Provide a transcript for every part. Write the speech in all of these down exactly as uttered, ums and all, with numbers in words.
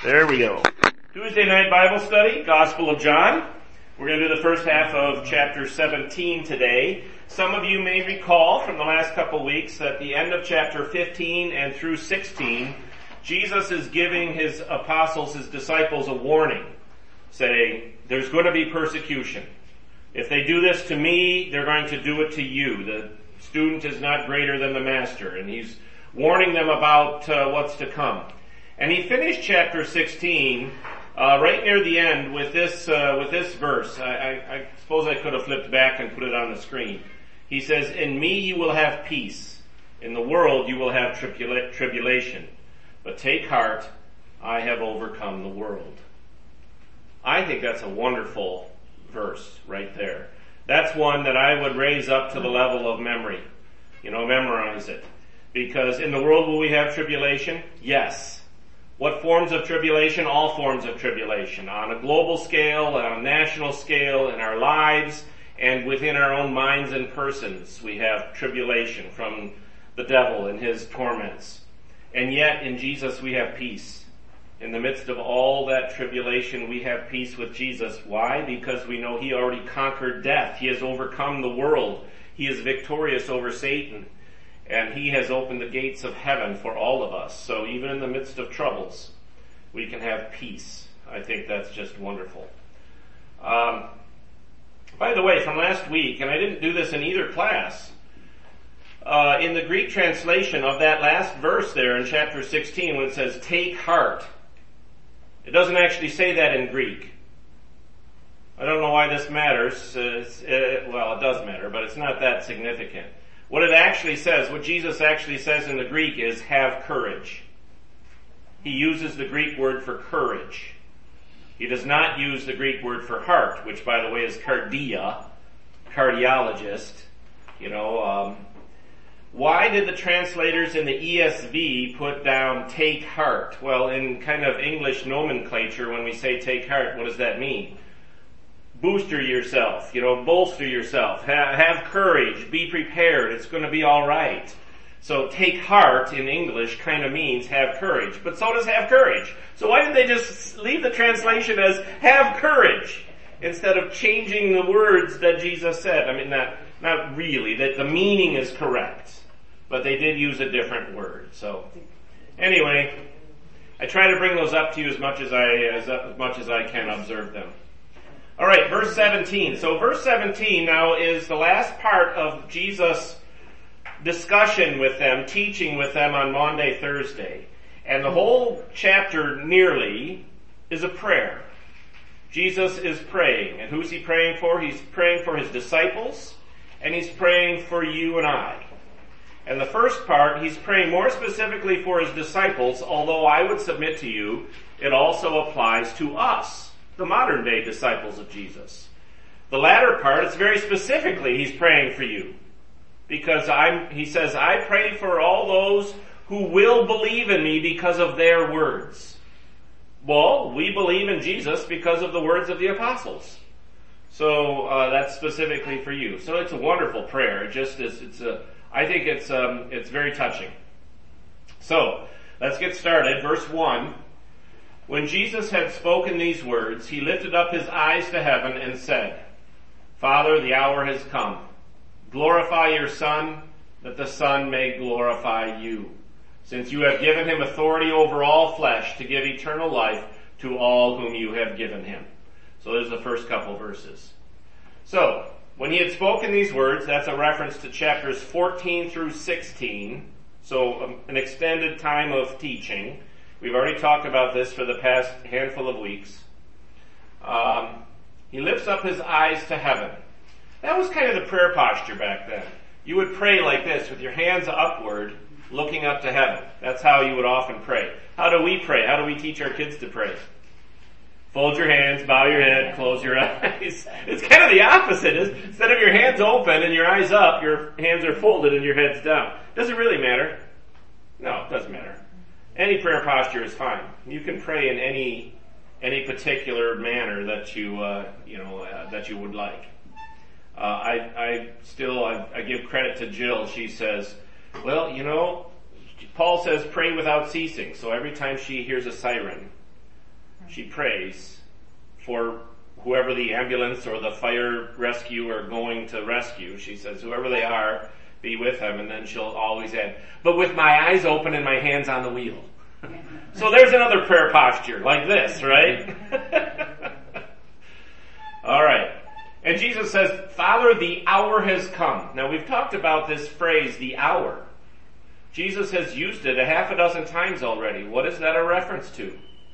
There we go. Tuesday night Bible study, Gospel of John. We're going to do the first half of chapter seventeen today. Some of you may recall from the last couple weeks that at the end of chapter fifteen and through sixteen, Jesus is giving his apostles, his disciples, a warning, saying, there's going to be persecution. If they do this to me, they're going to do it to you. The student is not greater than the master, and he's warning them about uh, what's to come. And he finished chapter sixteen uh, right near the end with this uh, with this verse. I, I, I suppose I could have flipped back and put it on the screen. He says, "In me you will have peace. In the world you will have tribula- tribulation. But take heart, I have overcome the world." I think that's a wonderful verse right there. That's one that I would raise up to the level of memory. You know, memorize it. Because in the world will we have tribulation? Yes. What forms of tribulation? All forms of tribulation. On a global scale, on a national scale, in our lives, and within our own minds and persons, we have tribulation from the devil and his torments. And yet, in Jesus, we have peace. In the midst of all that tribulation, we have peace with Jesus. Why? Because we know he already conquered death. He has overcome the world. He is victorious over Satan. And he has opened the gates of heaven for all of us. So even in the midst of troubles, we can have peace. I think that's just wonderful. Um, by the way, from last week, and I didn't do this in either class, uh, in the Greek translation of that last verse there in chapter sixteen, when it says, take heart, it doesn't actually say that in Greek. I don't know why this matters. Uh, it, well, it does matter, but it's not that significant. What it actually says, what Jesus actually says in the Greek is, have courage. He uses the Greek word for courage. He does not use the Greek word for heart, which by the way is cardia, cardiologist. You know, um, why did the translators in the E S V put down take heart? Well, in kind of English nomenclature, when we say take heart, what does that mean? Booster yourself, you know, bolster yourself, have, have courage, be prepared, it's going to be all right. So take heart in English kind of means have courage, but so does have courage. So why didn't they just leave the translation as have courage instead of changing the words that Jesus said? I mean, not, not really, that the meaning is correct, but they did use a different word. So anyway, I try to bring those up to you as much as I, as, as much as I can observe them. All right, verse seventeen. So verse seventeen now is the last part of Jesus' discussion with them, teaching with them on Maundy, Thursday. And the whole chapter nearly is a prayer. Jesus is praying. And who's he praying for? He's praying for his disciples, and he's praying for you and I. And the first part, he's praying more specifically for his disciples, although I would submit to you, it also applies to us, the modern day disciples of Jesus. The latter part, it's very specifically he's praying for you. Because I'm, he says, I pray for all those who will believe in me because of their words. Well, we believe in Jesus because of the words of the apostles. So, uh, that's specifically for you. So it's a wonderful prayer. It just is, it's a, I think it's, um, it's very touching. So, let's get started. Verse one. When Jesus had spoken these words, he lifted up his eyes to heaven and said, Father, the hour has come. Glorify your Son, that the Son may glorify you, since you have given him authority over all flesh to give eternal life to all whom you have given him. So there's the first couple verses. So, when he had spoken these words, that's a reference to chapters fourteen through sixteen, so um, an extended time of teaching. We've already talked about this for the past handful of weeks. Um, he lifts up his eyes to heaven. That was kind of the prayer posture back then. You would pray like this, with your hands upward, looking up to heaven. That's how you would often pray. How do we pray? How do we teach our kids to pray? Fold your hands, bow your head, close your eyes. It's kind of the opposite. Instead of your hands open and your eyes up, your hands are folded and your head's down. Does it really matter? No, it doesn't matter. Any prayer posture is fine. You can pray in any any particular manner that you uh, you know uh, that you would like. Uh, I I still I, I give credit to Jill. She says, well, you know, Paul says pray without ceasing. So every time she hears a siren, She prays for whoever the ambulance or the fire rescue are going to rescue. She says, whoever they are, be with them. And then she'll always add, but with my eyes open and my hands on the wheel. So there's another prayer posture, like this, right? All right. And Jesus says, Father, the hour has come. Now we've talked about this phrase, the hour. Jesus has used it a half a dozen times already. What is that a reference to?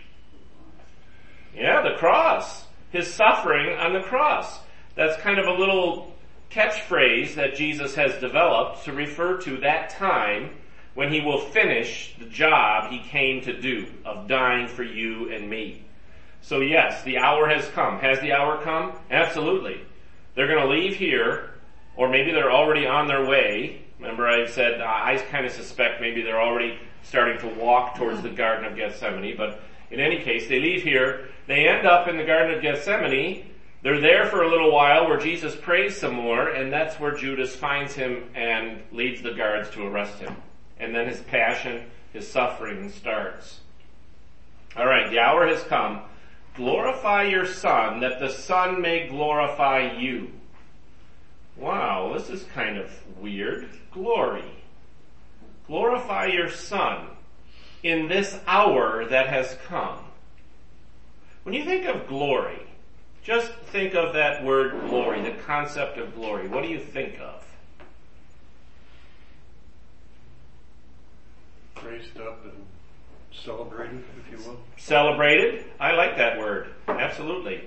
Yeah, the cross. His suffering on the cross. That's kind of a little catchphrase that Jesus has developed to refer to that time when he will finish the job he came to do of dying for you and me. So yes, the hour has come. Has the hour come? Absolutely. They're going to leave here, or maybe they're already on their way. Remember I said, uh, I kind of suspect maybe they're already starting to walk towards the Garden of Gethsemane, but in any case, they leave here. They end up in the Garden of Gethsemane. They're there for a little while where Jesus prays some more, and that's where Judas finds him and leads the guards to arrest him. And then his passion, his suffering starts. All right, the hour has come. Glorify your Son, that the Son may glorify you. Wow, this is kind of weird. Glory. Glorify your Son in this hour that has come. When you think of glory, just think of that word glory, the concept of glory. What do you think of? Raised up and celebrated, if you will. Celebrated? I like that word. Absolutely.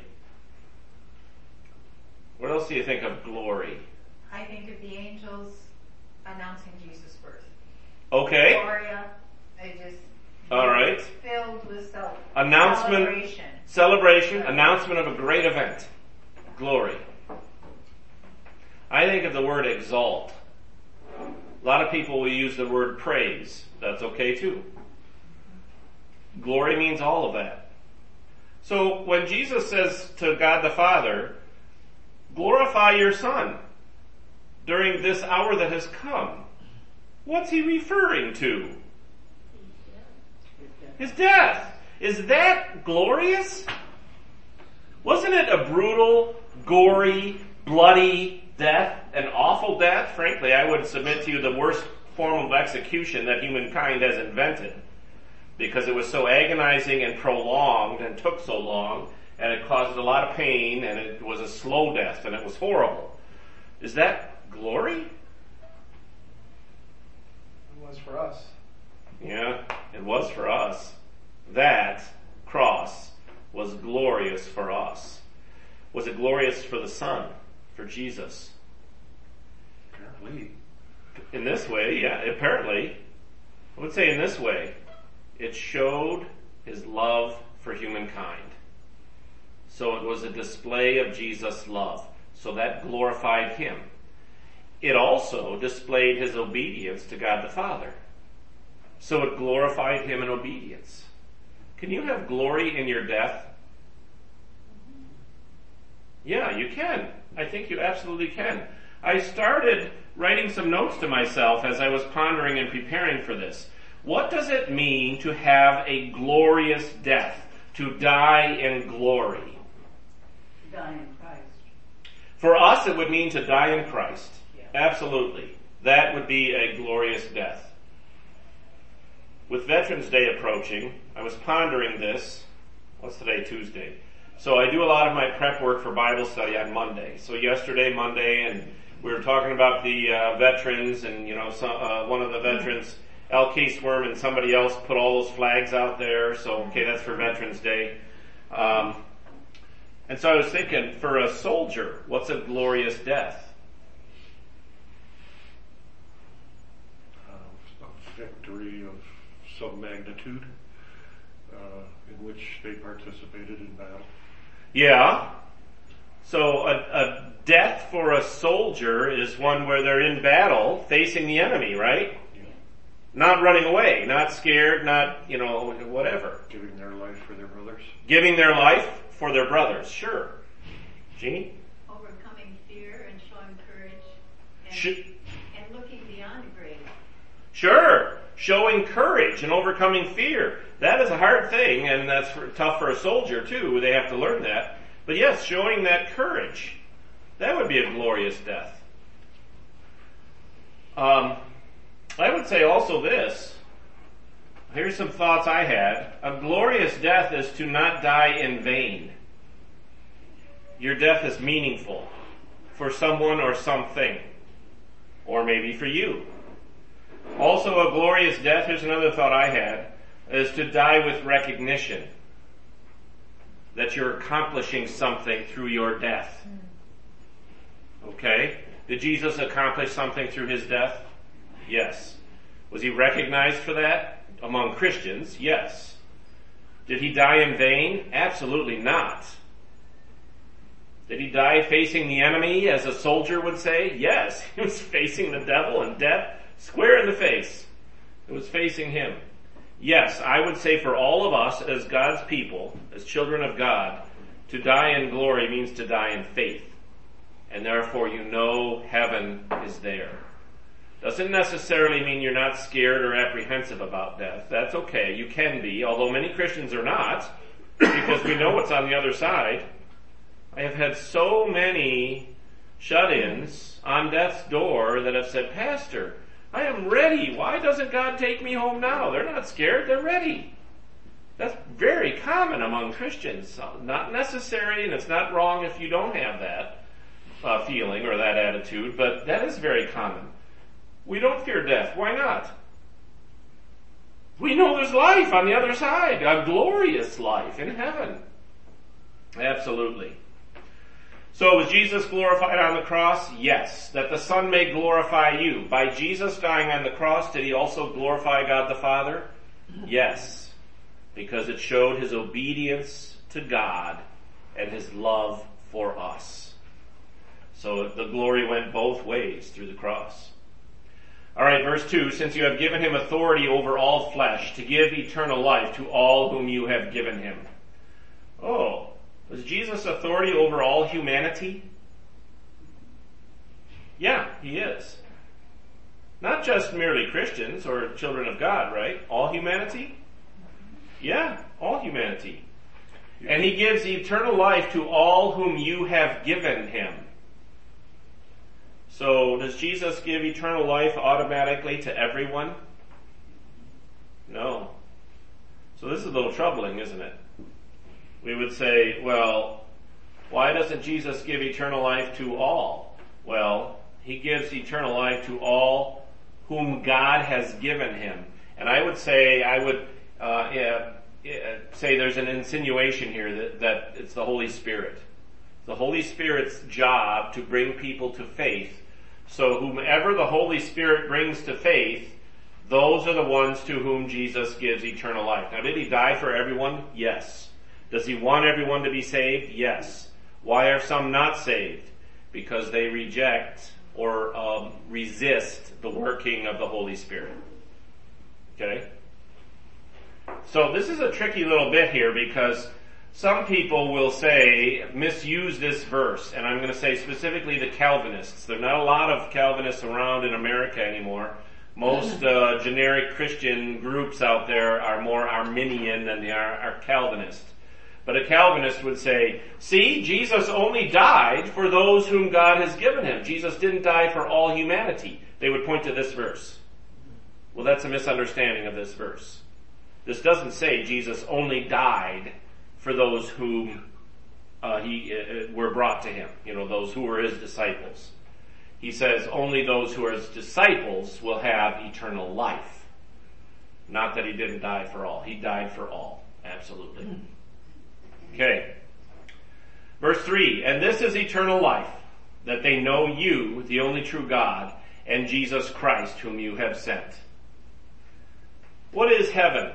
What else do you think of glory? I think of the angels announcing Jesus' birth. Okay. Gloria, they just All right. filled with cel- Announcement, celebration. celebration, announcement of a great event. Glory. I think of the word exalt. A lot of people will use the word praise. That's okay too. Glory means all of that. So when Jesus says to God the Father, glorify your Son during this hour that has come, what's he referring to? His death. Is that glorious? Wasn't it a brutal, gory, bloody death? An awful death? Frankly, I would submit to you the worst form of execution that humankind has invented. Because it was so agonizing and prolonged and took so long, and it caused a lot of pain, and it was a slow death, and it was horrible. Is that glory? It was for us. Yeah, it was for us. That cross was glorious for us. Was it glorious for the Son, for Jesus? Apparently. In this way, yeah, apparently. I would say in this way. It showed his love for humankind. So it was a display of Jesus' love. So that glorified him. It also displayed his obedience to God the Father. So it glorified him in obedience. Can you have glory in your death? Yeah, you can. I think you absolutely can. I started writing some notes to myself as I was pondering and preparing for this. What does it mean to have a glorious death? To die in glory? Die in Christ. For us, it would mean to die in Christ. Yeah. Absolutely. That would be a glorious death. With Veterans Day approaching, I was pondering this. What's today? Tuesday. So I do a lot of my prep work for Bible study on Monday. So yesterday, Monday, and we were talking about the uh, veterans, and you know, some, uh, one of the veterans, L K Swerm, and somebody else put all those flags out there. So okay, that's for Veterans Day. Um, and so I was thinking, for a soldier, what's a glorious death? Uh, a victory of some magnitude uh, in which they participated in battle. Yeah. So a, a death for a soldier is one where they're in battle facing the enemy, right? Yeah. Not running away, not scared, not, you know, whatever. Giving their life for their brothers. Giving their life for their brothers, sure. Jeannie? Overcoming fear and showing courage and, Sh- and looking beyond the grave. Sure. showing courage and overcoming fear. That is a hard thing, and that's for, tough for a soldier too. They have to learn that. But yes, showing that courage. That would be a glorious death. Um, I would say also this. Here's some thoughts I had. A glorious death is to not die in vain. Your death is meaningful for someone or something, or maybe for you. Also, a glorious death, here's another thought I had, is to die with recognition that you're accomplishing something through your death. Okay? Did Jesus accomplish something through his death? Yes. Was he recognized for that among Christians? Yes. Did he die in vain? Absolutely not. Did he die facing the enemy, as a soldier would say? Yes. He was facing the devil and death square in the face. It was facing him. Yes, I would say for all of us as God's people, as children of God, to die in glory means to die in faith. And therefore you know heaven is there. Doesn't necessarily mean you're not scared or apprehensive about death. That's okay. You can be, although many Christians are not, because we know what's on the other side. I have had so many shut-ins on death's door that have said, Pastor, I am ready. Why doesn't God take me home now? They're not scared. They're ready. That's very common among Christians. Not necessary, and it's not wrong if you don't have that uh, feeling or that attitude, but that is very common. We don't fear death. Why not? We know there's life on the other side, a glorious life in heaven. Absolutely. So was Jesus glorified on the cross? Yes. That the Son may glorify you. By Jesus dying on the cross, did he also glorify God the Father? Yes. Because it showed his obedience to God and his love for us. So the glory went both ways through the cross. Alright, verse two, since you have given him authority over all flesh, to give eternal life to all whom you have given him. Oh, was Jesus authority over all humanity? Yeah, he is. Not just merely Christians or children of God, right? All humanity? Yeah, all humanity. And he gives eternal life to all whom you have given him. So, does Jesus give eternal life automatically to everyone? No. So this is a little troubling, isn't it? We would say, well, why doesn't Jesus give eternal life to all? Well, he gives eternal life to all whom God has given him. And I would say, I would uh, yeah, yeah, say there's an insinuation here that, that it's the Holy Spirit. The Holy Spirit's job to bring people to faith. So whomever the Holy Spirit brings to faith, those are the ones to whom Jesus gives eternal life. Now, did he die for everyone? Yes. Does he want everyone to be saved? Yes. Why are some not saved? Because they reject or um, resist the working of the Holy Spirit. Okay? So this is a tricky little bit here because some people will say, misuse this verse, and I'm going to say specifically the Calvinists. There are not a lot of Calvinists around in America anymore. Most uh, generic Christian groups out there are more Arminian than they are, are Calvinist. But a Calvinist would say, see, Jesus only died for those whom God has given him. Jesus didn't die for all humanity. They would point to this verse. Well, that's a misunderstanding of this verse. This doesn't say Jesus only died for those whom uh, he uh, were brought to him, you know, those who were his disciples. He says only those who are his disciples will have eternal life. Not that he didn't die for all. He died for all. Absolutely. Okay. Verse three, and this is eternal life, that they know you, the only true God, and Jesus Christ, whom you have sent. What is heaven?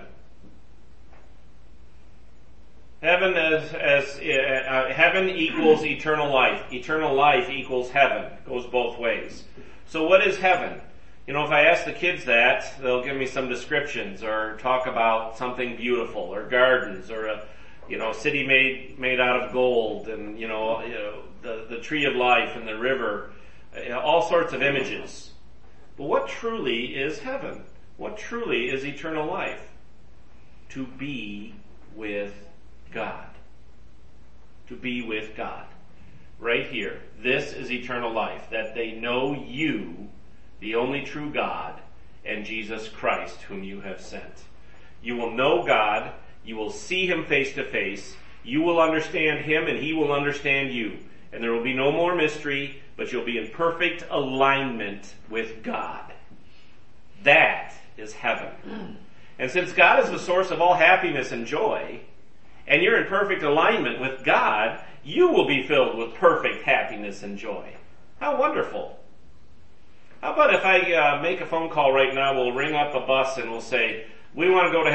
Heaven as, as uh, heaven equals eternal life. Eternal life equals heaven. It goes both ways. So what is heaven? You know, if I ask the kids that, they'll give me some descriptions or talk about something beautiful or gardens or a, you know, city made made out of gold and, you know, you know the, the tree of life and the river, you know, all sorts of images. But what truly is heaven? What truly is eternal life? To be with God. To be with God. Right here. This is eternal life. That they know you, the only true God, and Jesus Christ, whom you have sent. You will know God. You will see Him face to face. You will understand Him, and He will understand you. And there will be no more mystery, but you'll be in perfect alignment with God. That is heaven. And since God is the source of all happiness and joy, and you're in perfect alignment with God, you will be filled with perfect happiness and joy. How wonderful. How about if I uh, make a phone call right now, we'll ring up a bus and we'll say, we want to go to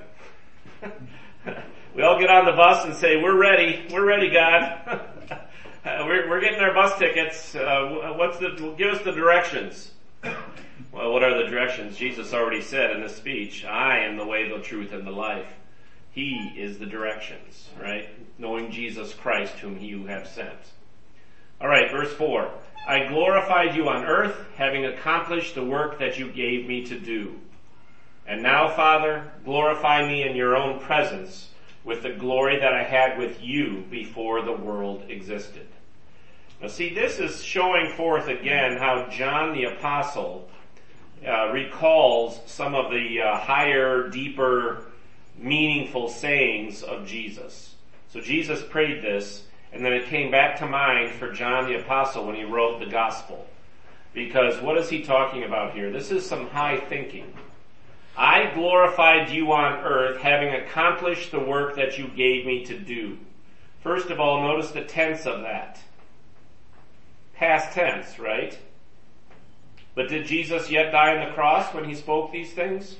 heaven. We all get on the bus and say, we're ready, we're ready, God. we're, we're getting our bus tickets. Uh, what's the, give us the directions. Well, what are the directions? Jesus already said in the speech, I am the way, the truth, and the life. He is the directions, right? Knowing Jesus Christ, whom you have sent. All right, verse four. I glorified you on earth, having accomplished the work that you gave me to do. And now, Father, glorify me in your own presence with the glory that I had with you before the world existed. Now see, this is showing forth again how John the Apostle uh, recalls some of the uh, higher, deeper, meaningful sayings of Jesus. So Jesus prayed this, and then it came back to mind for John the Apostle when he wrote the gospel. Because what is he talking about here? This is some high thinking. I glorified you on earth, having accomplished the work that you gave me to do. First of all, notice the tense of that. Past tense, right? But did Jesus yet die on the cross when he spoke these things?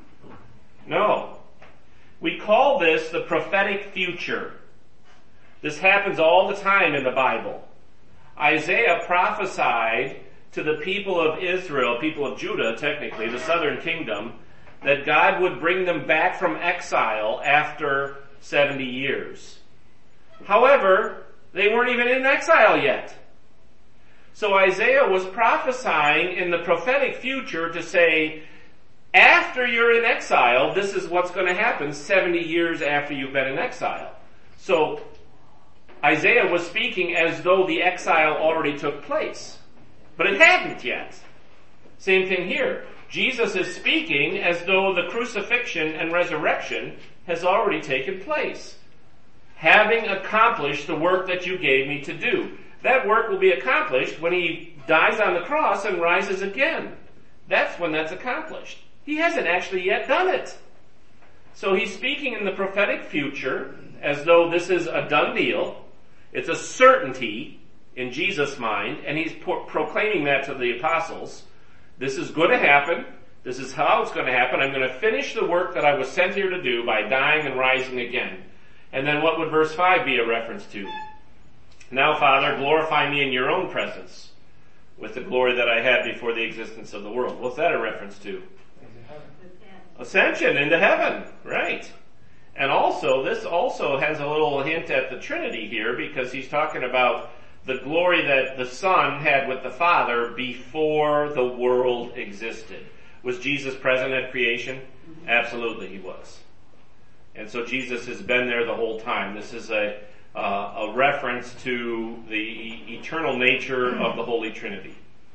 No. We call this the prophetic future. This happens all the time in the Bible. Isaiah prophesied to the people of Israel, people of Judah, technically, the southern kingdom, that God would bring them back from exile after seventy years. However, they weren't even in exile yet. So Isaiah was prophesying in the prophetic future to say, after you're in exile, this is what's going to happen seventy years after you've been in exile. So Isaiah was speaking as though the exile already took place. But it hadn't yet. Same thing here. Jesus is speaking as though the crucifixion and resurrection has already taken place. Having accomplished the work that you gave me to do. That work will be accomplished when he dies on the cross and rises again. That's when that's accomplished. He hasn't actually yet done it. So he's speaking in the prophetic future as though this is a done deal. It's a certainty in Jesus' mind, and he's pro- proclaiming that to the apostles. This is going to happen. This is how it's going to happen. I'm going to finish the work that I was sent here to do by dying and rising again. And then what would verse five be a reference to? Now, Father, glorify me in your own presence with the glory that I had before the existence of the world. What's that a reference to? Ascension into heaven, right. And also, this also has a little hint at the Trinity here, because he's talking about the glory that the Son had with the Father before the world existed. Was Jesus present at creation? Absolutely he was. And so Jesus has been there the whole time. This is a, uh, a reference to the e- eternal nature of the Holy Trinity.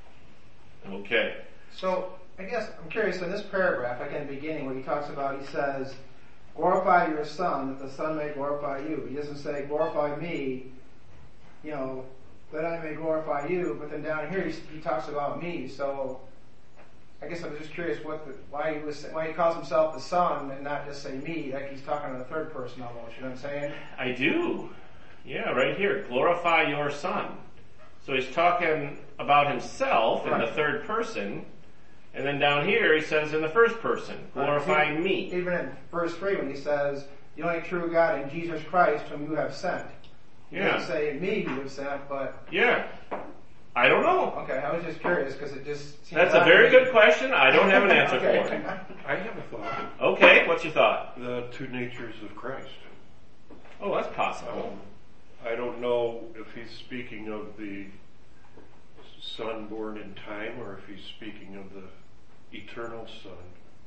Okay. So, I guess I'm curious, in this paragraph, like in the beginning, when he talks about, he says, glorify your Son, that the Son may glorify you. He doesn't say, glorify me, you know, that I may glorify you, but then down here he, he talks about me. So, I guess I'm just curious what the, why he was why he calls himself the Son and not just say me, like he's talking in the third person almost. You know what I'm saying? I do. Yeah, right here. Glorify your Son. So he's talking about himself in right. the third person, and then down here he says in the first person, glorify right. me. Even in verse three when he says, the only true God in Jesus Christ whom you have sent. He Yeah. doesn't say me you have sent, but... Yeah. I don't know. Okay, I was just curious because it just seems... That's a very good question. I don't have an answer okay. for it. I have a thought. Okay, what's your thought? The two natures of Christ. Oh, that's possible. Um, I don't know if he's speaking of the Son born in time or if he's speaking of the eternal Son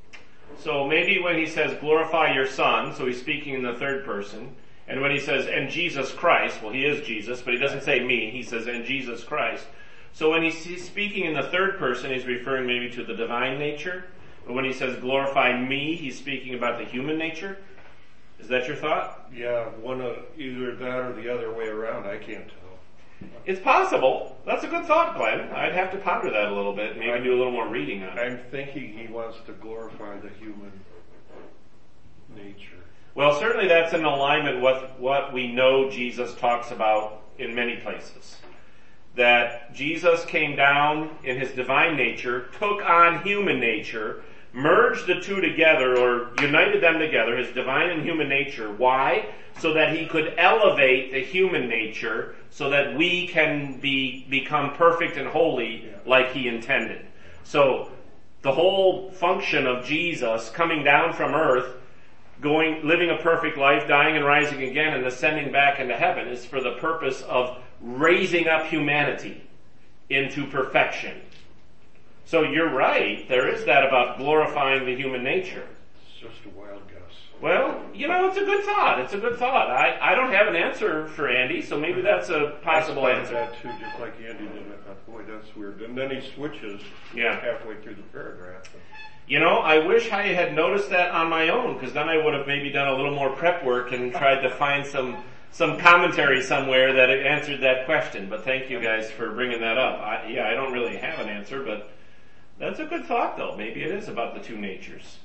So maybe when he says glorify your Son, so he's speaking in the third person, and when he says and Jesus Christ, well he is Jesus, but he doesn't say me, he says and Jesus Christ. So when he's speaking in the third person, he's referring maybe to the divine nature, but when he says glorify me, he's speaking about the human nature. Is that your thought? Yeah, one of either that or the other way around, I can't tell. It's possible. That's a good thought, Glenn. I'd have to ponder that a little bit, maybe do a little more reading on it. I'm thinking he wants to glorify the human nature. Well, certainly that's in alignment with what we know Jesus talks about in many places. That Jesus came down in his divine nature, took on human nature, merged the two together or united them together, his divine and human nature. Why? So that he could elevate the human nature so that we can be become perfect and holy like he intended. So the whole function of Jesus coming down from earth, going, living a perfect life, dying and rising again and ascending back into heaven is for the purpose of raising up humanity into perfection. So you're right, there is that about glorifying the human nature. It's just a wild guess. Well, you know, it's a good thought. It's a good thought. I, I don't have an answer for Andy, so maybe that's a possible I answer. that too, just like Andy did. I thought, boy, that's weird. And then he switches Yeah. halfway through the paragraph. You know, I wish I had noticed that on my own, because then I would have maybe done a little more prep work and tried to find some some commentary somewhere that answered that question. But thank you guys for bringing that up. I, yeah, I don't really have an answer, but that's a good thought, though. Maybe it is about the two natures.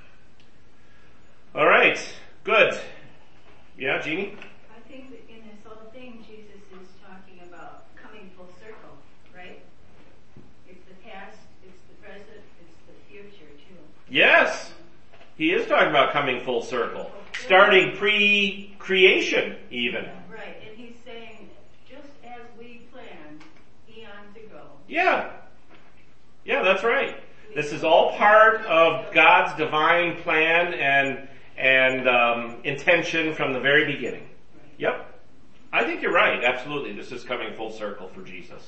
All right, good. Yeah, Jeannie? I think that in this whole thing, Jesus is talking about coming full circle, right? It's the past, it's the present, it's the future too. Yes, he is talking about coming full circle, starting pre-creation even. Right, and he's saying, just as we planned eons ago. Yeah. Yeah, that's right. This is all part of God's divine plan and and um, intention from the very beginning. Yep. I think you're right. Absolutely. This is coming full circle for Jesus.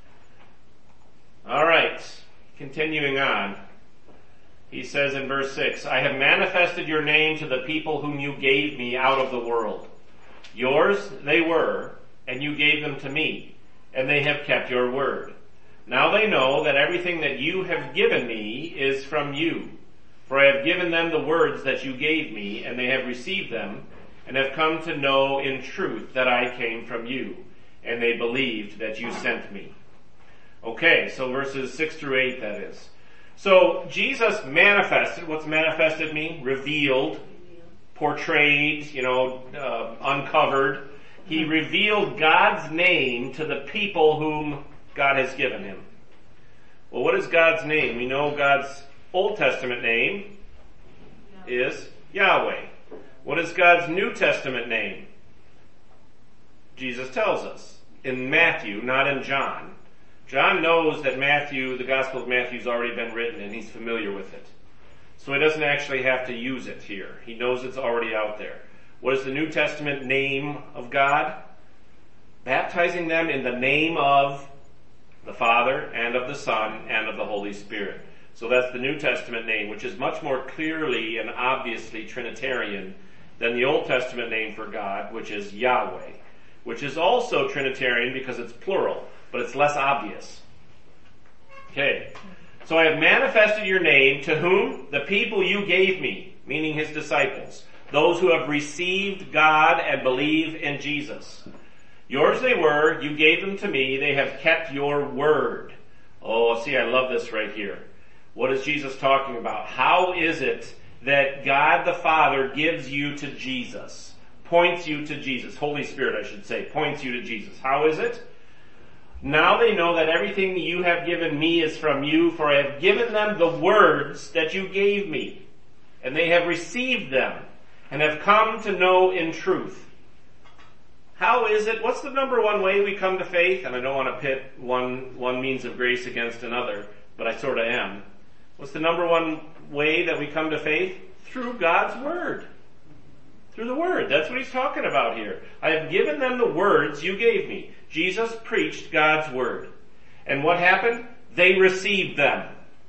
All right. Continuing on. He says in verse six, I have manifested your name to the people whom you gave me out of the world. Yours they were, and you gave them to me, and they have kept your word. Now they know that everything that you have given me is from you. For I have given them the words that you gave me, and they have received them, and have come to know in truth that I came from you, and they believed that you sent me. Okay, so verses six through eight that is. So Jesus manifested. What's manifested mean? Revealed, portrayed, you know, uh, uncovered. He revealed God's name to the people whom God has given him. Well, what is God's name? We know God's Old Testament name is Yahweh. What is God's New Testament name? Jesus tells us in Matthew, not in John. John knows that Matthew, the Gospel of Matthew, has already been written and he's familiar with it. So he doesn't actually have to use it here. He knows it's already out there. What is the New Testament name of God? Baptizing them in the name of the Father and of the Son and of the Holy Spirit. So that's the New Testament name, which is much more clearly and obviously Trinitarian than the Old Testament name for God, which is Yahweh, which is also Trinitarian because it's plural, but it's less obvious. Okay. So I have manifested your name to whom? The people you gave me, meaning his disciples, those who have received God and believe in Jesus. Yours they were, you gave them to me, they have kept your word. Oh, see, I love this right here. What is Jesus talking about? How is it that God the Father gives you to Jesus? Points you to Jesus. Holy Spirit, I should say, points you to Jesus. How is it? Now they know that everything you have given me is from you, for I have given them the words that you gave me, and they have received them, and have come to know in truth. How is it? What's the number one way we come to faith? And I don't want to pit one, one means of grace against another, but I sort of am. What's the number one way that we come to faith? Through God's Word. Through the Word. That's what he's talking about here. I have given them the words you gave me. Jesus preached God's Word. And what happened? They received them.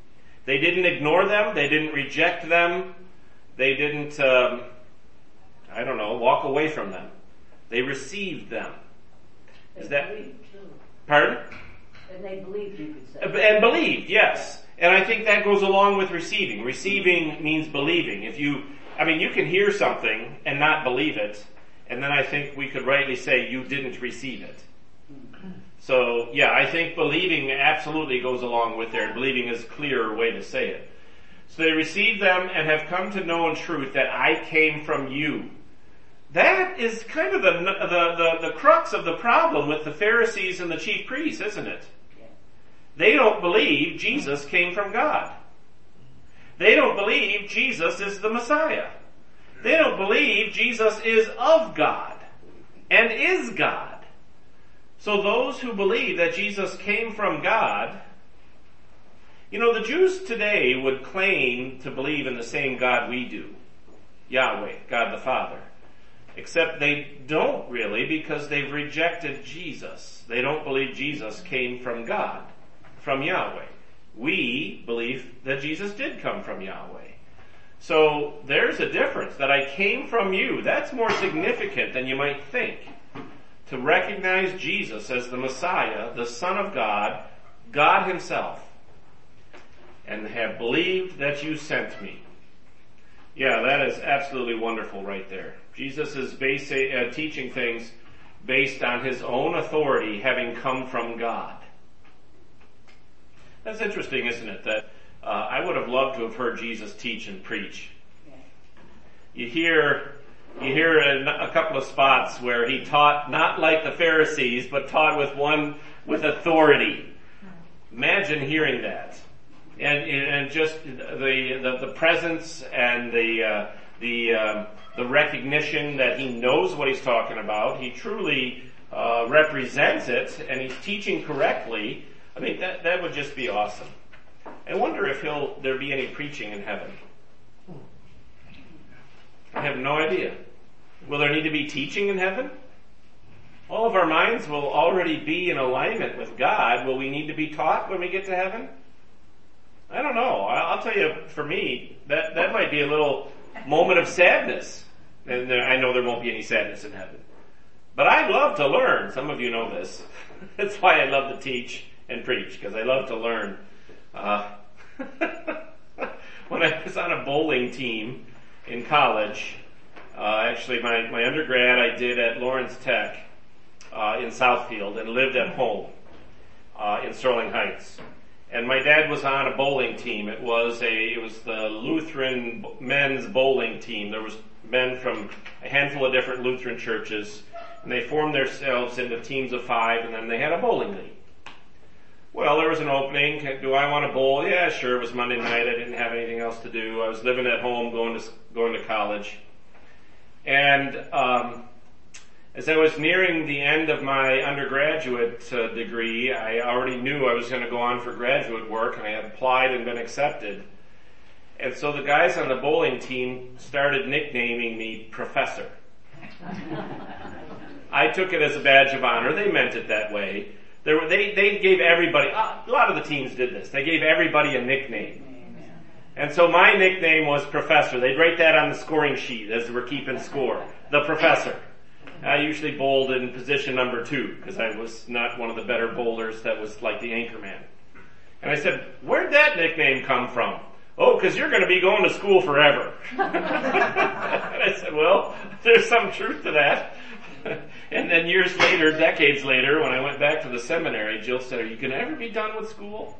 They didn't ignore them. They didn't reject them. They didn't, um, I don't know, walk away from them. They received them. Is They that, believed too. pardon? And they believed, you could say. And believed, yes. And I think that goes along with receiving. Receiving means believing. If you, I mean, you can hear something and not believe it, and then I think we could rightly say you didn't receive it. So, yeah, I think believing absolutely goes along with there. Believing is a clearer way to say it. So they received them and have come to know in truth that I came from you. That is kind of the, the, the, the crux of the problem with the Pharisees and the chief priests, isn't it? They don't believe Jesus came from God. They don't believe Jesus is the Messiah. They don't believe Jesus is of God and is God. So those who believe that Jesus came from God, you know, the Jews today would claim to believe in the same God we do, Yahweh, God the Father. Except they don't really, because they've rejected Jesus. They don't believe Jesus came from God, from Yahweh. We believe that Jesus did come from Yahweh. So there's a difference, that I came from you. That's more significant than you might think. To recognize Jesus as the Messiah, the Son of God, God Himself, and have believed that you sent me. Yeah, that is absolutely wonderful right there. Jesus is basic, uh, teaching things based on His own authority, having come from God. That's interesting, isn't it? That uh, I would have loved to have heard Jesus teach and preach. You hear, you hear in a couple of spots where He taught not like the Pharisees, but taught with one with authority. Imagine hearing that, and and just the the, the presence and the uh, the um, the recognition that He knows what He's talking about. He truly uh, represents it, and He's teaching correctly. I mean, that that would just be awesome. I wonder if he'll there be any preaching in heaven. I have no idea. Will there need to be teaching in heaven? All of our minds will already be in alignment with God. Will we need to be taught when we get to heaven? I don't know. I'll tell you, for me, that, that might be a little moment of sadness. And I know there won't be any sadness in heaven. But I love to learn. Some of you know this. That's why I love to teach and preach, because I love to learn. Uh, when I was on a bowling team in college, uh, actually my, my undergrad I did at Lawrence Tech uh, in Southfield, and lived at home uh, in Sterling Heights. And my dad was on a bowling team. It was a it was the Lutheran men's bowling team. There was men from a handful of different Lutheran churches, and they formed themselves into teams of five, and then they had a bowling league. Well, there was an opening. Do I want to bowl? Yeah, sure. It was Monday night. I didn't have anything else to do. I was living at home, going to going to college. And um, as I was nearing the end of my undergraduate uh, degree, I already knew I was going to go on for graduate work, and I had applied and been accepted. And so the guys on the bowling team started nicknaming me Professor. I took it as a badge of honor. They meant it that way. There were, they, they gave everybody, a lot of the teams did this, they gave everybody a nickname. And so my nickname was Professor. They'd write that on the scoring sheet as we're keeping score. The Professor. I usually bowled in position number two, because I was not one of the better bowlers that was like the anchor man. And I said, where'd that nickname come from? Oh, because you're going to be going to school forever. And I said, well, there's some truth to that. And then years later, decades later, when I went back to the seminary, Jill said, are you going to ever be done with school?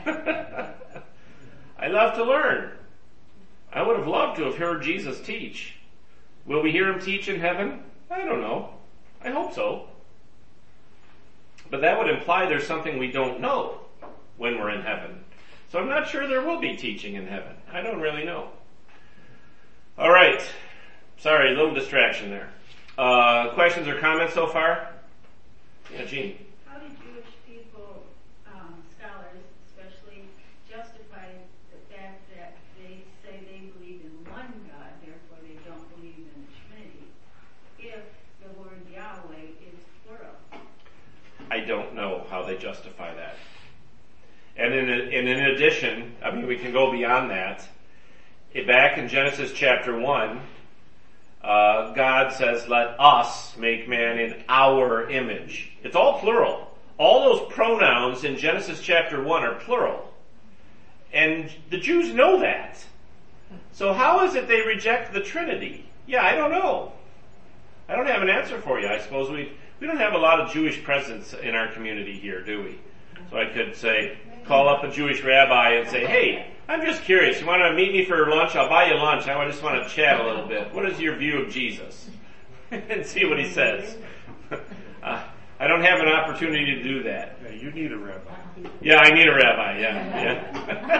I love to learn. I would have loved to have heard Jesus teach. Will we hear Him teach in heaven? I don't know. I hope so. But that would imply there's something we don't know when we're in heaven. So I'm not sure there will be teaching in heaven. I don't really know. All right. Sorry, a little distraction there. Uh, questions or comments so far? Yeah, Gene. How do Jewish people, um, scholars especially, justify the fact that they say they believe in one God, therefore they don't believe in the Trinity, if the word Yahweh is plural? I don't know how they justify that. And and in, and in addition, I mean, we can go beyond that. Back in Genesis chapter one, uh, God says, let us make man in our image. It's all plural. All those pronouns in Genesis chapter one are plural. And the Jews know that. So how is it they reject the Trinity? Yeah, I don't know. I don't have an answer for you. I suppose we we don't have a lot of Jewish presence in our community here, do we? So I could say, call up a Jewish rabbi and say, hey, I'm just curious. You want to meet me for lunch? I'll buy you lunch. I just want to chat a little bit. What is your view of Jesus? And see what he says. uh, I don't have an opportunity to do that. Yeah, you need a rabbi. Yeah, I need a rabbi. Yeah,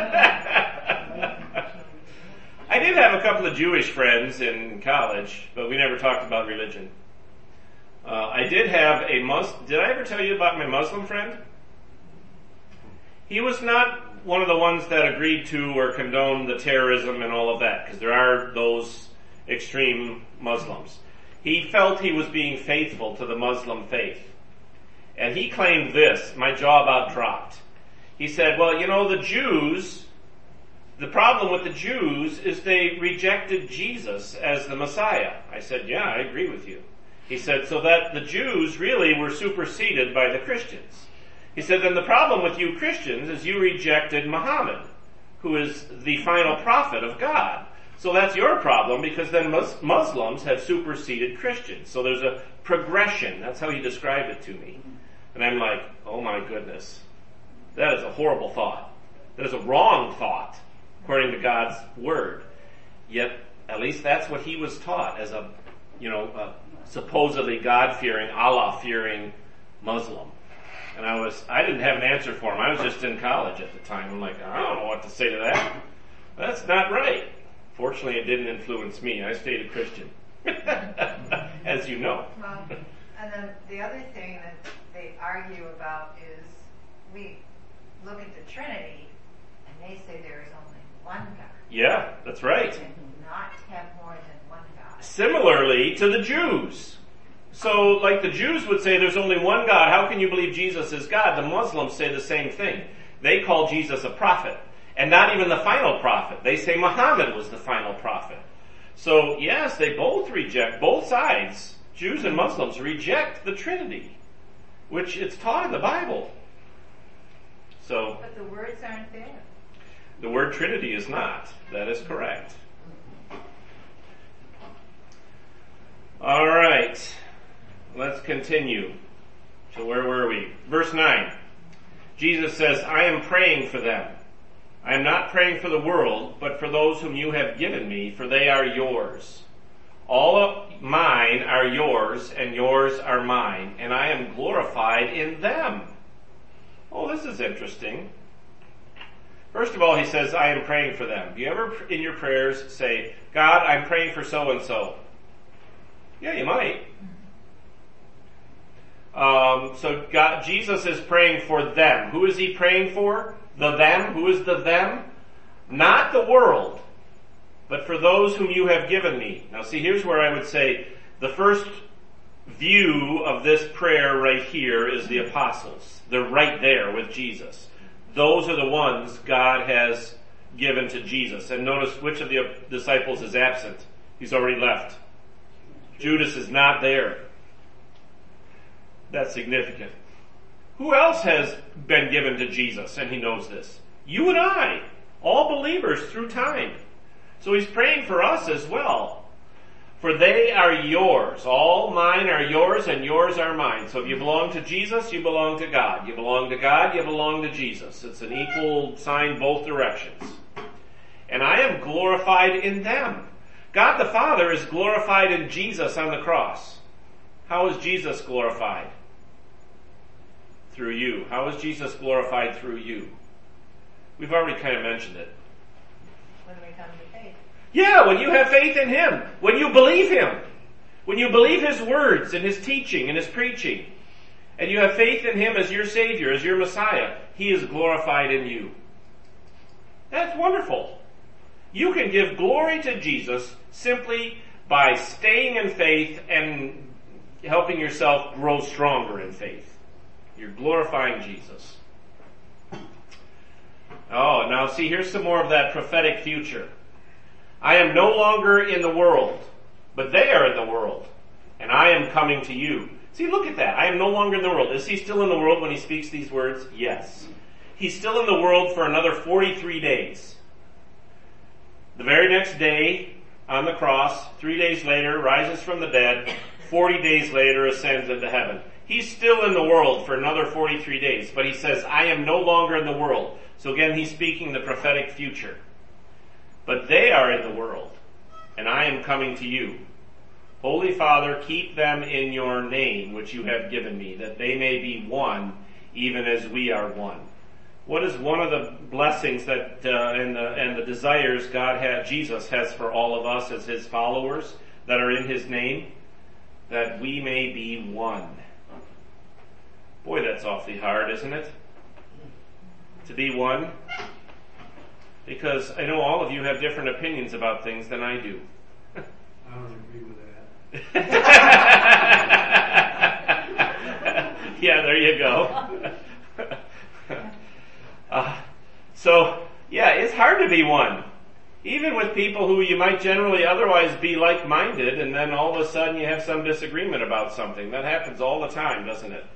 yeah. I did have a couple of Jewish friends in college, but we never talked about religion. Uh, I did have a Mus. Did I ever tell you about my Muslim friend? He was not one of the ones that agreed to or condoned the terrorism and all of that, because there are those extreme Muslims. He felt he was being faithful to the Muslim faith. And he claimed this, my jaw about dropped. He said, well, you know, the Jews, the problem with the Jews is they rejected Jesus as the Messiah. I said, yeah, I agree with you. He said, so that the Jews really were superseded by the Christians. He said, then the problem with you Christians is you rejected Muhammad, who is the final prophet of God. So that's your problem, because then Mus- Muslims have superseded Christians. So there's a progression. That's how he described it to me. And I'm like, oh my goodness. That is a horrible thought. That is a wrong thought, according to God's word. Yet, at least that's what he was taught as a, you know, a supposedly God-fearing, Allah-fearing Muslim. And I was, I didn't have an answer for him. I was just in college at the time. I'm like, I don't know what to say to that. That's not right. Fortunately, it didn't influence me. I stayed a Christian. As you know. Well, and then the other thing that they argue about is we look at the Trinity and they say there is only one God. Yeah, that's right. And not have more than one God. Similarly to the Jews. So, like the Jews would say there's only one God, how can you believe Jesus is God? The Muslims say the same thing. They call Jesus a prophet. And not even the final prophet. They say Muhammad was the final prophet. So, yes, they both reject, both sides, Jews and Muslims, reject the Trinity, which it's taught in the Bible. So, But the words aren't there. the word Trinity is not. That is correct. All right. Let's continue. So where were we? Verse nine. Jesus says, I am praying for them. I am not praying for the world, but for those whom you have given me, for they are yours. All of mine are yours, and yours are mine, and I am glorified in them. Oh, this is interesting. First of all, he says, I am praying for them. Do you ever in your prayers say, God, I'm praying for so-and-so? Yeah, you might. Um, so God, Jesus is praying for them. Who is he praying for? The them. Who is the them? Not the world, but for those whom you have given me. Now see, here's where I would say the first view of this prayer right here is the apostles. They're right there with Jesus. Those are the ones God has given to Jesus. And notice which of the disciples is absent. He's already left. Judas is not there. That's significant. Who else has been given to Jesus, and he knows this? You and I, all believers through time. So he's praying for us as well. For they are yours. All mine are yours, and yours are mine. So if you belong to Jesus, you belong to God. You belong to God, you belong to Jesus. It's an equal sign both directions. And I am glorified in them. God the Father is glorified in Jesus on the cross. How is Jesus glorified? Through you. How is Jesus glorified through you? We've already kind of mentioned it. When we come to faith. Yeah, when you have faith in Him. When you believe Him. When you believe His words and His teaching and His preaching. And you have faith in Him as your Savior, as your Messiah. He is glorified in you. That's wonderful. You can give glory to Jesus simply by staying in faith and helping yourself grow stronger in faith. You're glorifying Jesus. Oh, now see, here's some more of that prophetic future. I am no longer in the world, but they are in the world, and I am coming to you. See, look at that. I am no longer in the world. Is he still in the world when he speaks these words? Yes. He's still in the world for another forty-three days. The very next day, on the cross, three days later, rises from the dead, forty days later, ascends into heaven. He's still in the world for another forty-three days, but he says, I am no longer in the world. So again, he's speaking the prophetic future. But they are in the world, and I am coming to you. Holy Father, keep them in your name, which you have given me, that they may be one, even as we are one. What is one of the blessings that uh, and the and the desires God had, Jesus has for all of us as his followers that are in his name? That we may be one. Boy, that's awfully hard, isn't it? To be one. Because I know all of you have different opinions about things than I do. I don't agree with that. Yeah, there you go. uh, so, yeah, it's hard to be one. Even with people who you might generally otherwise be like-minded, and then all of a sudden you have some disagreement about something. That happens all the time, doesn't it?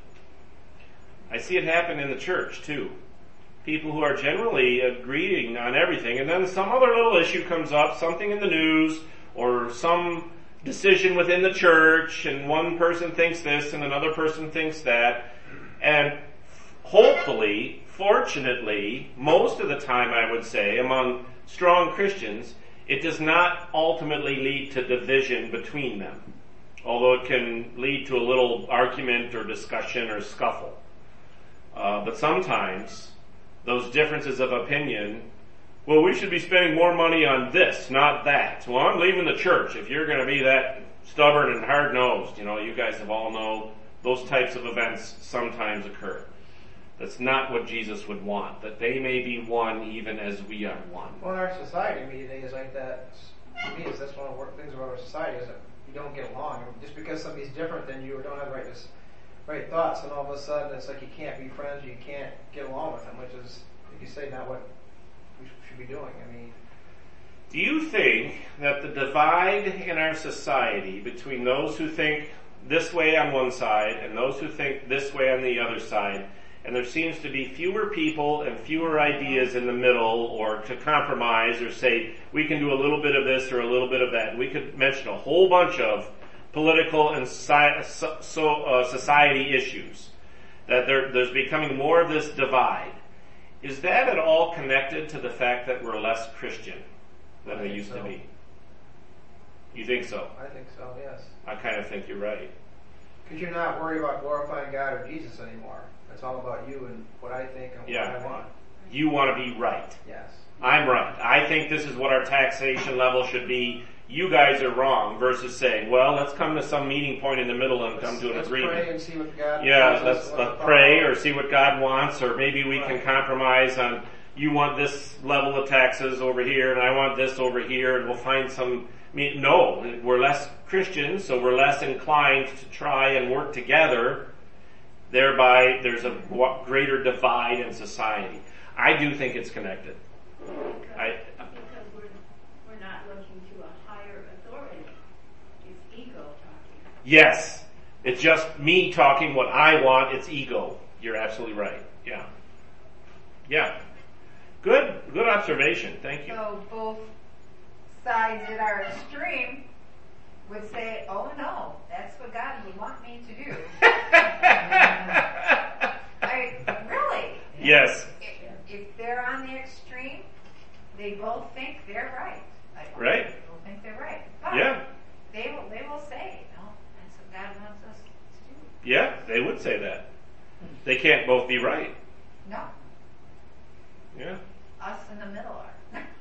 I see it happen in the church, too. People who are generally agreeing on everything, and then some other little issue comes up, something in the news, or some decision within the church, and one person thinks this and another person thinks that, and hopefully, fortunately, most of the time I would say, among strong Christians, it does not ultimately lead to division between them, although it can lead to a little argument or discussion or scuffle. Uh, but sometimes those differences of opinion, well, we should be spending more money on this, not that. Well, I'm leaving the church if you're going to be that stubborn and hard-nosed. You know, you guys have all know those types of events sometimes occur. That's not what Jesus would want, that they may be one even as we are one. Well, in our society, media is like that. To me, is that's one of the things about our society is that you don't get along. Just because somebody's different than you or don't have the right, right thoughts, and all of a sudden it's like you can't be friends, you can't get along with them, which is, if you say, not what we should be doing. I mean, do you think that the divide in our society between those who think this way on one side and those who think this way on the other side, and there seems to be fewer people and fewer ideas in the middle or to compromise or say we can do a little bit of this or a little bit of that? We could mention a whole bunch of political and society issues, that there, there's becoming more of this divide. Is that at all connected to the fact that we're less Christian than we used so. to be? You think so? I think so, yes. I kind of think you're right. Because you're not worried about glorifying God or Jesus anymore. It's all about you and what I think and what Yeah. I want. You want to be right. Yes. I'm right. I think this is what our taxation level should be. You guys are wrong, versus saying, well, let's come to some meeting point in the middle and come to an let's agreement. Pray and see what God Yeah, tells let's, us, let's what pray follow. or see what God wants, or maybe we Right. can compromise on, you want this level of taxes over here and I want this over here, and we'll find some, I mean, no, we're less Christian, so we're less inclined to try and work together. Thereby, there's a greater divide in society. I do think it's connected. Because, I, because we're, we're not looking to a higher authority. It's ego talking. yes, it's just me talking what I want. It's ego. You're absolutely right. Yeah. Yeah. Good, good observation. Thank you. So both sides that are extreme would say, oh no, that's what God would want me to do. I, really? Yes. If, if they're on the extreme, they both think they're right. Like, Right. They both think they're right. But Yeah. they will, they will say, no, that's what God wants us to do. Yeah, they would say that. They can't both be right. No, Yeah. us in the middle are.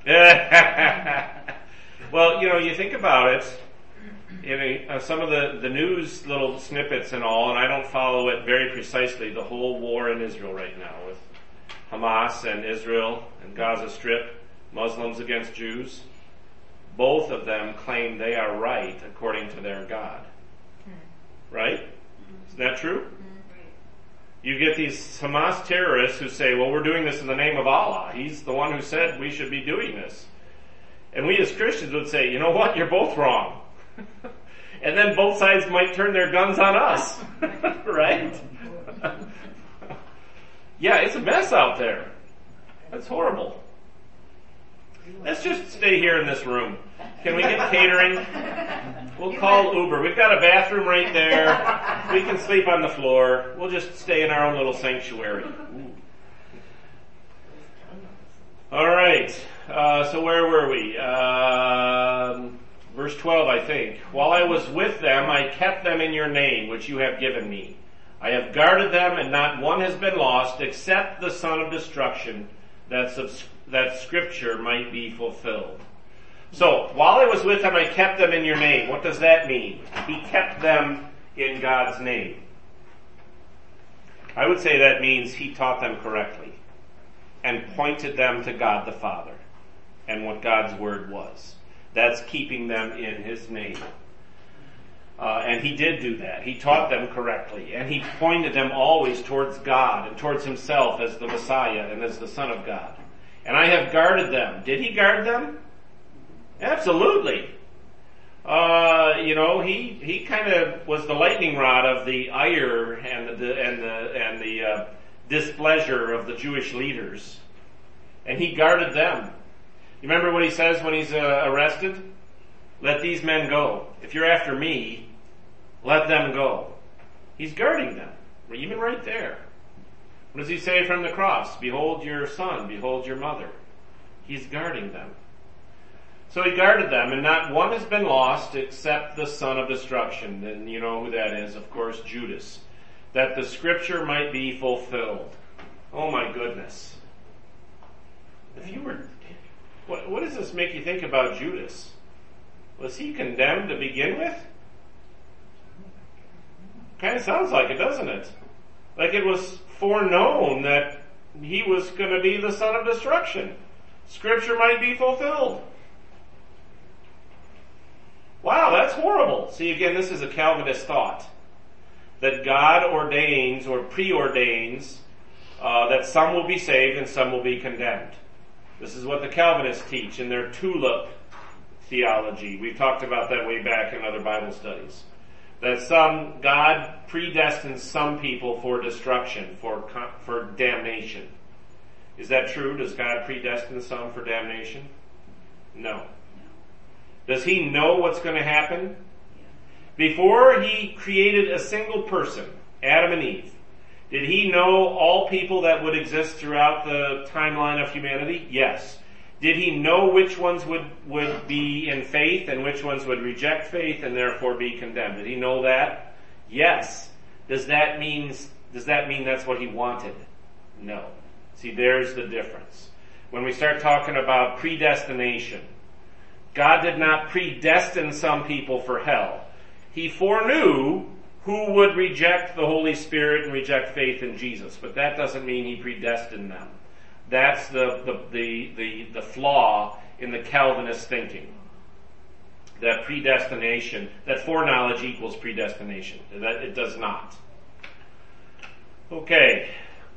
Well, you know, you think about it, you know, uh, some of the, the news little snippets and all, and I don't follow it very precisely, the whole war in Israel right now with Hamas and Israel and Gaza Strip, Muslims against Jews. Both of them claim they are right according to their God. Right? Isn't that true? You get these Hamas terrorists who say, well, we're doing this in the name of Allah. He's the one who said we should be doing this. And we as Christians would say, you know what, you're both wrong. And then both sides might turn their guns on us. Right? Yeah, it's a mess out there. That's horrible. Let's just stay here in this room. Can we get catering? We'll call Uber. We've got a bathroom right there. We can sleep on the floor. We'll just stay in our own little sanctuary. All right. Uh, so where were we? Um, verse twelve, I think. While I was with them, I kept them in your name, which you have given me. I have guarded them, and not one has been lost, except the son of destruction, that, subs- that scripture might be fulfilled. So, while I was with them, I kept them in your name. What does that mean? He kept them in God's name. I would say that means he taught them correctly and pointed them to God the Father and what God's word was. That's keeping them in his name. Uh, and he did do that. He taught them correctly. And he pointed them always towards God and towards himself as the Messiah and as the Son of God. And I have guarded them. Did he guard them? Absolutely. Uh, you know, he, he kind of was the lightning rod of the ire and the, and the, and the, uh, displeasure of the Jewish leaders. And he guarded them. You remember what he says when he's uh, arrested? Let these men go. If you're after me, let them go. He's guarding them. Even right there. What does he say from the cross? Behold your son, behold your mother. He's guarding them. So he guarded them, and not one has been lost except the son of destruction. And you know who that is, of course, Judas. That the scripture might be fulfilled. Oh my goodness. If you were, what, what does this make you think about Judas? Was he condemned to begin with? Kind of sounds like it, doesn't it? Like it was foreknown that he was going to be the son of destruction. Scripture might be fulfilled. Wow, that's horrible. See, again, this is a Calvinist thought. That God ordains or preordains uh, that some will be saved and some will be condemned. This is what the Calvinists teach in their tulip theology. We've talked about that way back in other Bible studies. That some, God predestines some people for destruction, for for damnation. Is that true? Does God predestine some for damnation? No. Does he know what's going to happen? Before he created a single person, Adam and Eve, did he know all people that would exist throughout the timeline of humanity? Yes. Did he know which ones would, would be in faith and which ones would reject faith and therefore be condemned? Did he know that? Yes. Does that mean, does that mean that's what he wanted? No. See, there's the difference. When we start talking about predestination, God did not predestine some people for hell. He foreknew who would reject the Holy Spirit and reject faith in Jesus, but that doesn't mean he predestined them. That's the, the, the, the, the flaw in the Calvinist thinking. That predestination, that foreknowledge equals predestination. That it does not. Okay.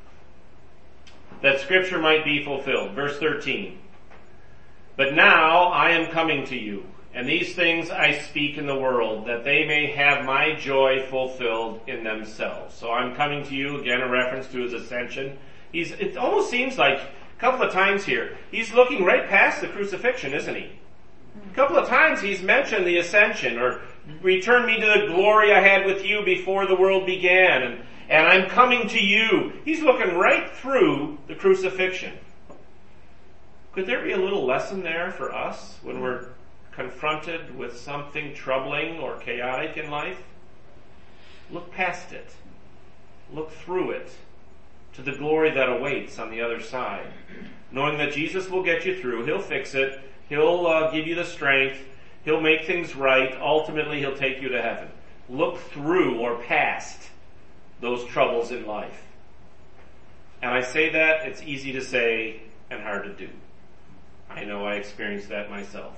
That scripture might be fulfilled. Verse thirteen. But now I am coming to you, and these things I speak in the world, that they may have my joy fulfilled in themselves. So I'm coming to you, again a reference to his ascension. He's, it almost seems like a couple of times here, he's looking right past the crucifixion, isn't he? A couple of times he's mentioned the ascension, or return me to the glory I had with you before the world began, and, and I'm coming to you. He's looking right through the crucifixion. Could there be a little lesson there for us when we're confronted with something troubling or chaotic in life? Look past it. Look through it to the glory that awaits on the other side. Knowing that Jesus will get you through. He'll fix it. He'll uh, give you the strength. He'll make things right. Ultimately, he'll take you to heaven. Look through or past those troubles in life. And I say that, it's easy to say and hard to do. I know I experienced that myself.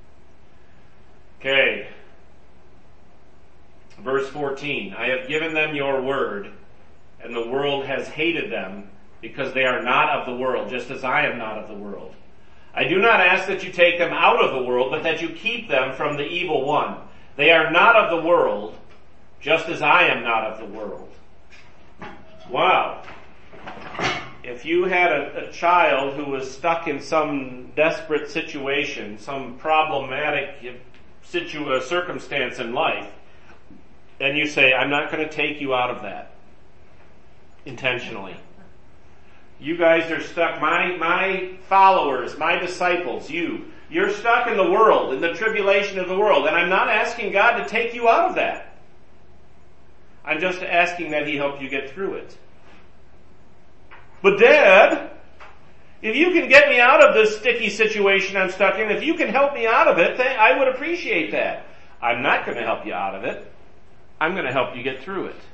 Okay. Verse fourteen. I have given them your word, and the world has hated them because they are not of the world, just as I am not of the world. I do not ask that you take them out of the world, but that you keep them from the evil one. They are not of the world, just as I am not of the world. Wow. If you had a, a child who was stuck in some desperate situation, some problematic situ- uh, circumstance in life, and you say, I'm not going to take you out of that intentionally. You guys are stuck, my, my followers, my disciples, you, you're stuck in the world, in the tribulation of the world, and I'm not asking God to take you out of that. I'm just asking that He help you get through it. But Dad, if you can get me out of this sticky situation I'm stuck in, if you can help me out of it, then I would appreciate that. I'm not going to help you out of it. I'm going to help you get through it.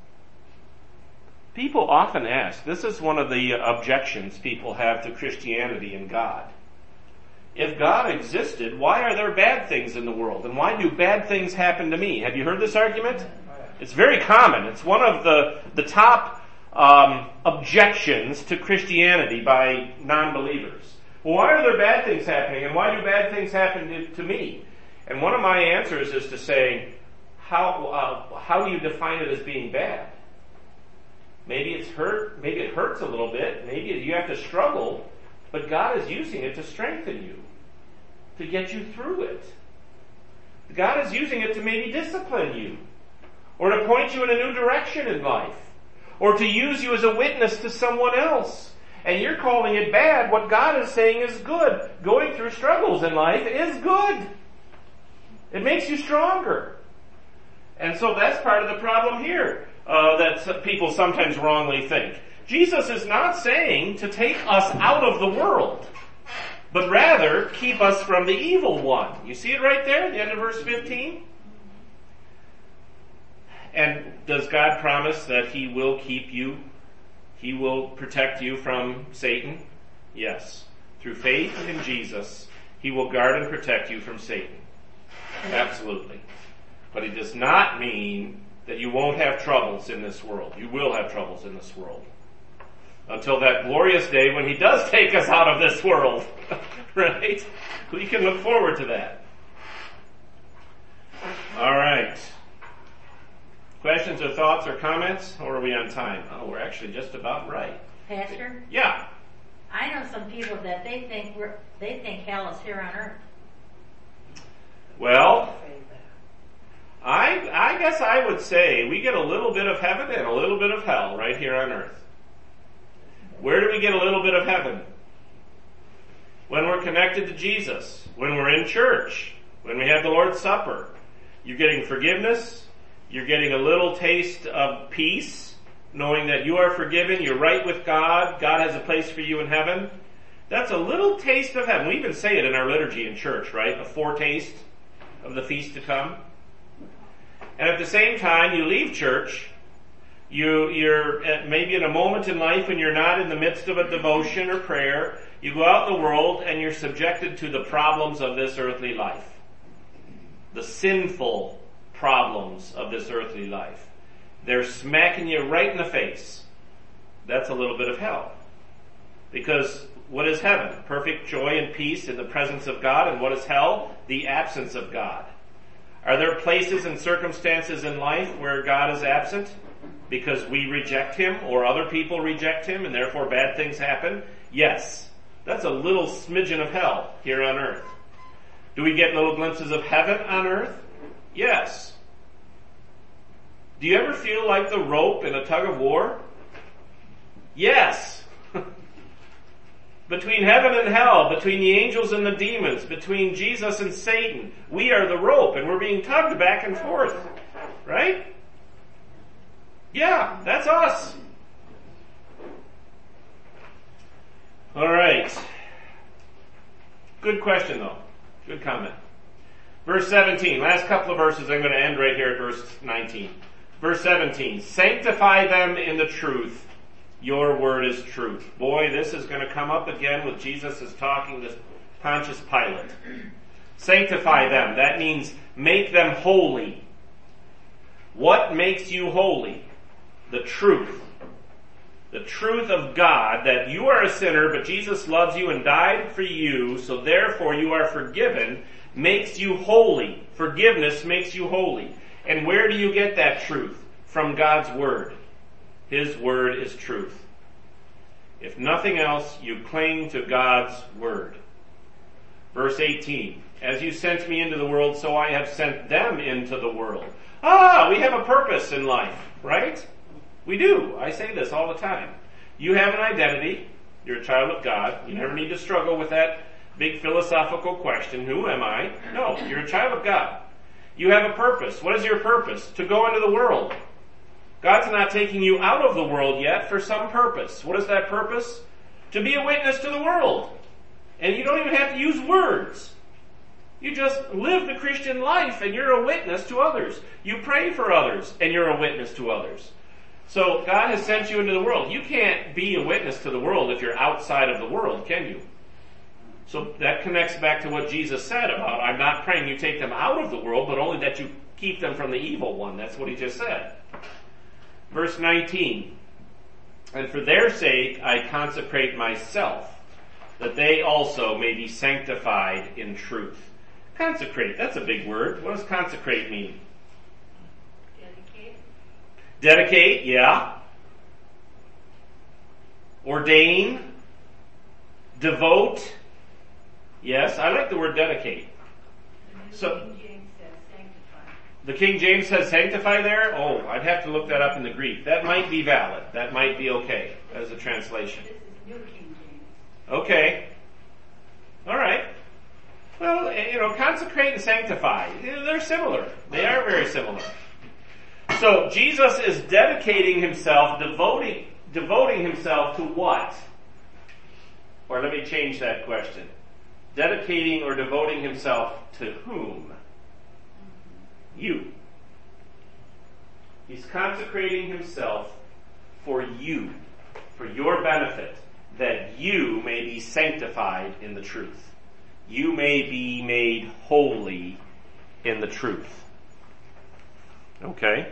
People often ask, this is one of the objections people have to Christianity and God. If God existed, why are there bad things in the world? And why do bad things happen to me? Have you heard this argument? It's very common. It's one of the, the top um, objections to Christianity by non-believers. Well, why are there bad things happening? And why do bad things happen to, to me? And one of my answers is to say, how, uh, how do you define it as being bad? Maybe it's hurt, maybe it hurts a little bit, maybe you have to struggle, but God is using it to strengthen you, to get you through it. God is using it to maybe discipline you, or to point you in a new direction in life, or to use you as a witness to someone else. And you're calling it bad. What God is saying is good. Going through struggles in life is good. It makes you stronger. And so that's part of the problem here. Uh, that people sometimes wrongly think. Jesus is not saying to take us out of the world, but rather keep us from the evil one. You see it right there at the end of verse fifteen? And does God promise that He will keep you? He will protect you from Satan? Yes. Through faith in Jesus, He will guard and protect you from Satan. Absolutely. But it does not mean that you won't have troubles in this world. You will have troubles in this world. Until that glorious day when He does take us out of this world. Right? We can look forward to that. Alright. Questions or thoughts or comments? Or are we on time? Oh, we're actually just about right. Pastor? Yeah. I know some people that they think we're, they think hell is here on earth. Well, I, I guess I would say we get a little bit of heaven and a little bit of hell right here on earth. Where do we get a little bit of heaven? When we're connected to Jesus, when we're in church, when we have the Lord's Supper. You're getting forgiveness, you're getting a little taste of peace, knowing that you are forgiven, you're right with God, God has a place for you in heaven. That's a little taste of heaven. We even say it in our liturgy in church, right? A foretaste of the feast to come. And at the same time, you leave church, you, you're at maybe in a moment in life when you're not in the midst of a devotion or prayer, you go out in the world and you're subjected to the problems of this earthly life. The sinful problems of this earthly life. They're smacking you right in the face. That's a little bit of hell. Because what is heaven? Perfect joy and peace in the presence of God. And what is hell? The absence of God. Are there places and circumstances in life where God is absent because we reject Him or other people reject Him and therefore bad things happen? Yes. That's a little smidgen of hell here on earth. Do we get little glimpses of heaven on earth? Yes. Do you ever feel like the rope in a tug of war? Yes. Between heaven and hell, between the angels and the demons, between Jesus and Satan, we are the rope and we're being tugged back and forth. Right? Yeah, that's us. Alright. Good question though. Good comment. Verse seventeen, last couple of verses, I'm going to end right here at verse nineteen. Verse seventeen, sanctify them in the truth. Your word is truth. Boy, this is going to come up again with Jesus is talking to Pontius Pilate. Sanctify them. That means make them holy. What makes you holy? The truth. The truth of God, that you are a sinner, but Jesus loves you and died for you, so therefore you are forgiven, makes you holy. Forgiveness makes you holy. And where do you get that truth? From God's Word. His Word is truth. If nothing else, you cling to God's Word. Verse eighteen, as you sent me into the world, so I have sent them into the world. Ah, we have a purpose in life, right? We do. I say this all the time. You have an identity. You're a child of God. You never need to struggle with that big philosophical question, who am I? No, you're a child of God. You have a purpose. What is your purpose? To go into the world. God's not taking you out of the world yet for some purpose. What is that purpose? To be a witness to the world. And you don't even have to use words. You just live the Christian life and you're a witness to others. You pray for others and you're a witness to others. So God has sent you into the world. You can't be a witness to the world if you're outside of the world, can you? So that connects back to what Jesus said about, I'm not praying you take them out of the world, but only that you keep them from the evil one. That's what he just said. Verse nineteen, and for their sake I consecrate myself, that they also may be sanctified in truth. Consecrate, that's a big word. What does consecrate mean? Dedicate. Dedicate, yeah. Ordain. Devote. Yes, I like the word dedicate. The So- King James says sanctify. The King James says sanctify there? Oh, I'd have to look that up in the Greek. That might be valid. That might be okay as a translation. This is New King James. Okay. All right. Well, you know, consecrate and sanctify, they're similar. They are very similar. So Jesus is dedicating himself, devoting, devoting himself to what? Or let me change that question. Dedicating or devoting himself to whom? You. He's consecrating himself for you, for your benefit, that you may be sanctified in the truth. You may be made holy in the truth. Okay?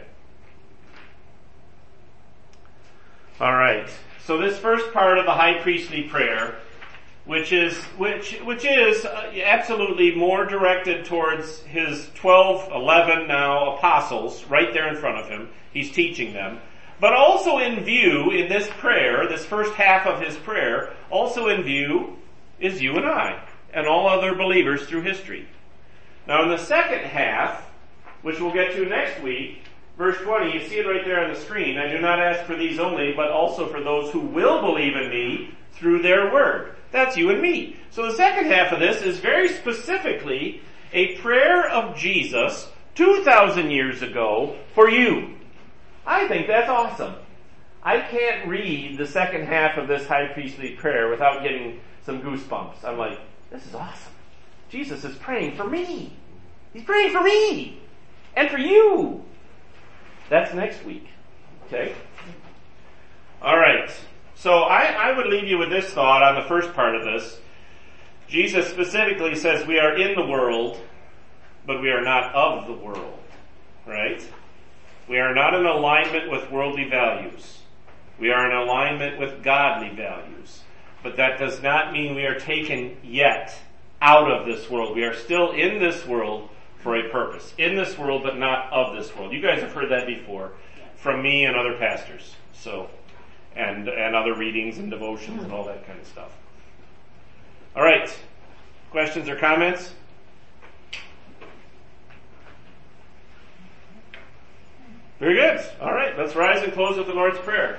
All right. So this first part of the high priestly prayer, which is which which is uh, absolutely more directed towards his twelve, eleven now apostles right there in front of him. He's teaching them. But also in view, in this prayer, this first half of his prayer, also in view is you and I and all other believers through history. Now in the second half, which we'll get to next week, verse twenty, you see it right there on the screen. I do not ask for these only, but also for those who will believe in me through their word. That's you and me. So the second half of this is very specifically a prayer of Jesus two thousand years ago for you. I think that's awesome. I can't read the second half of this high priestly prayer without getting some goosebumps. I'm like, this is awesome. Jesus is praying for me. He's praying for me. And for you. That's next week. Okay? All right. So I, I would leave you with this thought on the first part of this. Jesus specifically says we are in the world, but we are not of the world. Right? We are not in alignment with worldly values. We are in alignment with godly values. But that does not mean we are taken yet out of this world. We are still in this world for a purpose. In this world, but not of this world. You guys have heard that before from me and other pastors. So, and, and other readings and devotions and all that kind of stuff. All right. Questions or comments? Very good. All right. Let's rise and close with the Lord's Prayer.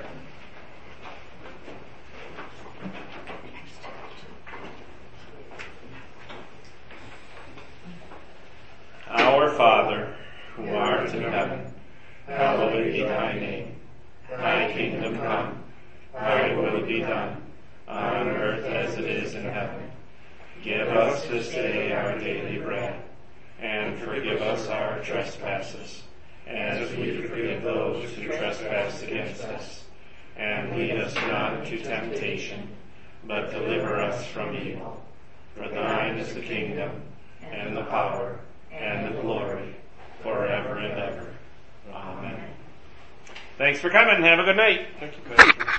Our Father, who art in heaven, hallowed be thy name. Thy kingdom come, thy will be done, on earth as it is in heaven. Give us this day our daily bread, and forgive us our trespasses, as we forgive those who trespass against us. And lead us not into temptation, but deliver us from evil. For thine is the kingdom, and the power, and the glory, forever and ever. Amen. Thanks for coming. Have a good night. Thank you, Pastor.